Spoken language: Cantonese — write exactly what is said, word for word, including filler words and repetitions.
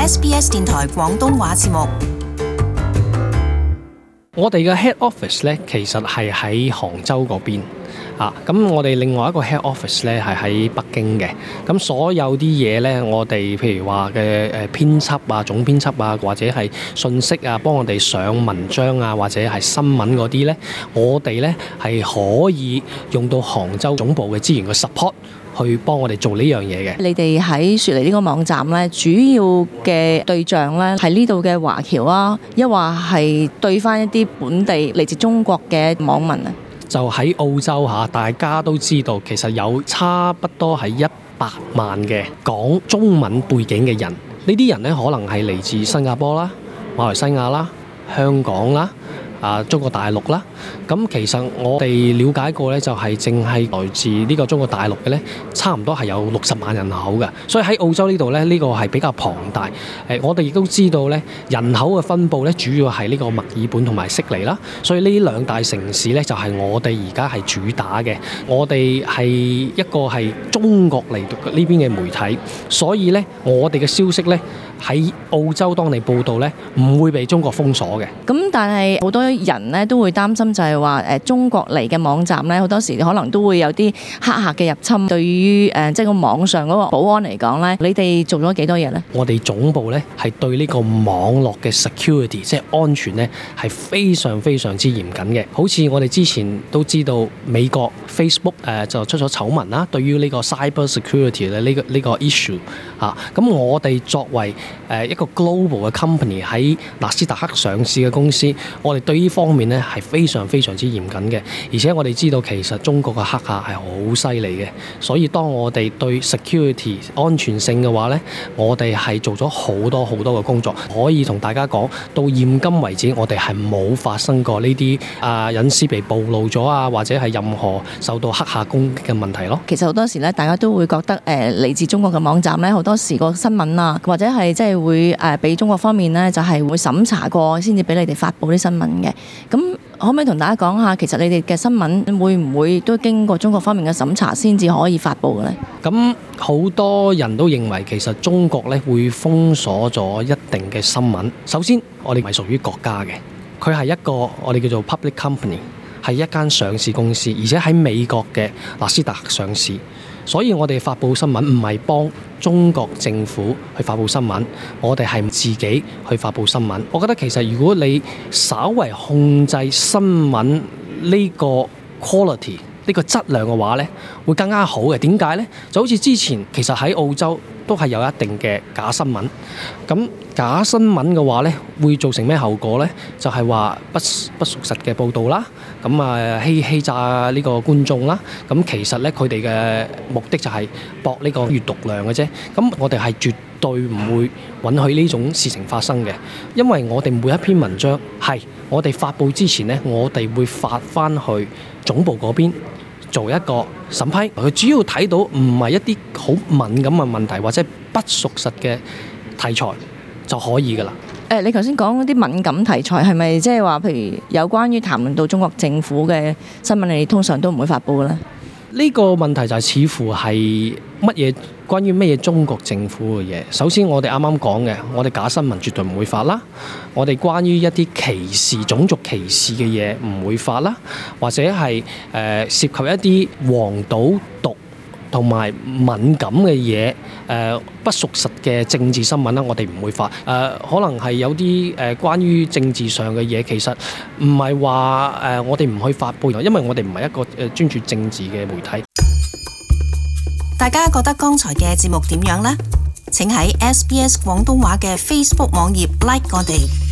S B S 電台廣東話節目。 我哋嘅 head office 咧，其實係喺杭州嗰邊啊。咁我哋另外一個 head office 咧係喺北京嘅。咁所有啲嘢咧，我哋譬如話嘅誒編輯啊、總編輯啊，或者係信息啊，幫我哋上文章啊，或者係新聞嗰啲咧，我哋咧係可以用到杭州總部嘅資源嘅 support。去幫我哋做呢樣嘢嘅。 你哋喺雪梨呢個網站咧，主要嘅對象咧係呢度嘅華僑啊，抑或係對翻一啲本地嚟自中國嘅網民啊？ 就喺澳洲嚇，大家都知道其實有差不多係一百萬嘅講中文背景嘅人。呢啲人咧可能係嚟自新加坡啦、馬來西亞啦、香港啦。啊！中國大陸啦，咁其實我哋了解過咧，就係淨係來自呢個中國大陸嘅咧，差唔多係有六十萬人口嘅，所以喺澳洲呢度咧，呢個係比較龐大。誒，我哋亦都知道咧，人口嘅分佈咧，主要係呢個墨爾本同埋悉尼啦，所以呢兩大城市咧，就係我哋而家係主打嘅。我哋係一個係中國嚟呢邊嘅媒體，所以咧，我哋嘅消息咧喺澳洲當地報導咧，唔會被中國封鎖嘅。 咁但係好多人咧都會擔心就係話誒中國嚟嘅網站咧，好多時可能都會有啲黑客嘅入侵。對於誒即係個網上嗰個保安嚟講咧，你哋做咗幾多嘢咧？ 我哋總部咧係對呢個網絡嘅 security 即係安全咧係非常非常之嚴謹嘅。好似我哋之前都知道美國 Facebook 誒、呃、就出咗醜聞啦，對於呢個 cyber security 咧呢個呢個 issue 啊，咁我哋作為誒一個 global 嘅 company 喺納斯達克上市嘅公司，我哋對呢方面咧係非常非常之嚴謹嘅，而且我哋知道其實中國嘅黑客係好犀利嘅，所以當我哋對 security 安全性嘅話咧，我哋係做咗好多好多嘅工作，可以同大家講到現今為止，我哋係冇發生過呢啲啊隱私被暴露咗啊，或者係任何受到黑客攻擊嘅問題咯。 其實好多時咧，大家都會覺得誒嚟自中國嘅網站咧，好多時個新聞啊，或者係即係會誒俾中國方面咧，就係會審查過先至俾你哋發布啲新聞嘅。咁可唔可以同大家講下，其實你哋嘅新聞會唔會都經過中國方面嘅審查先至可以發布嘅咧？ 咁好多人都認為其實中國咧會封鎖咗一定嘅新聞。首先，我哋唔係屬於國家嘅，佢係一個我哋叫做 public company， 係一間上市公司，而且喺美國嘅納斯達克上市。所以我哋發布新聞唔係幫中國政府去發布新聞，我哋係自己去發布新聞。我覺得其實如果你稍為控制新聞呢個 quality 呢個質量嘅話呢，會更加好嘅。點解呢？就好似之前其實喺澳洲都係有一定嘅假新聞。咁假新聞嘅話呢，會造成咩後果呢？就係話不不屬實嘅報導啦。咁啊欺欺詐呢個觀眾啦。咁其實呢，佢哋嘅目的就係博呢個閱讀量嘅啫。咁我哋係絕對唔會允許呢種事情發生嘅，因為我哋每一篇文章係我哋發布之前呢，我哋會發翻去總部嗰邊做一個審批。佢主要睇到唔係一啲好敏感嘅問題或者不屬實嘅題材就可以㗎啦。 誒，你頭先講嗰啲敏感題材係咪即係話，譬如有關於談論到中國政府嘅新聞，你通常都唔會發布嘅咧？ 呢個問題就係似乎係乜嘢關於乜嘢中國政府嘅嘢。首先我哋啱啱講嘅，我哋假新聞絕對唔會發啦。我哋關於一啲歧視、種族歧視嘅嘢唔會發啦，或者係誒、呃、涉及一啲黃賭毒同埋敏感嘅嘢，誒、呃、不屬實嘅政治新聞啦，我哋唔會發。誒、呃、可能係有啲誒、呃、關於政治上嘅嘢，其實唔係話誒我哋唔去發布，因為我哋唔係一個誒專注政治嘅媒體。 大家覺得剛才嘅節目點樣呢？請喺 S B S 廣東話嘅 Facebook 網頁 like 我哋。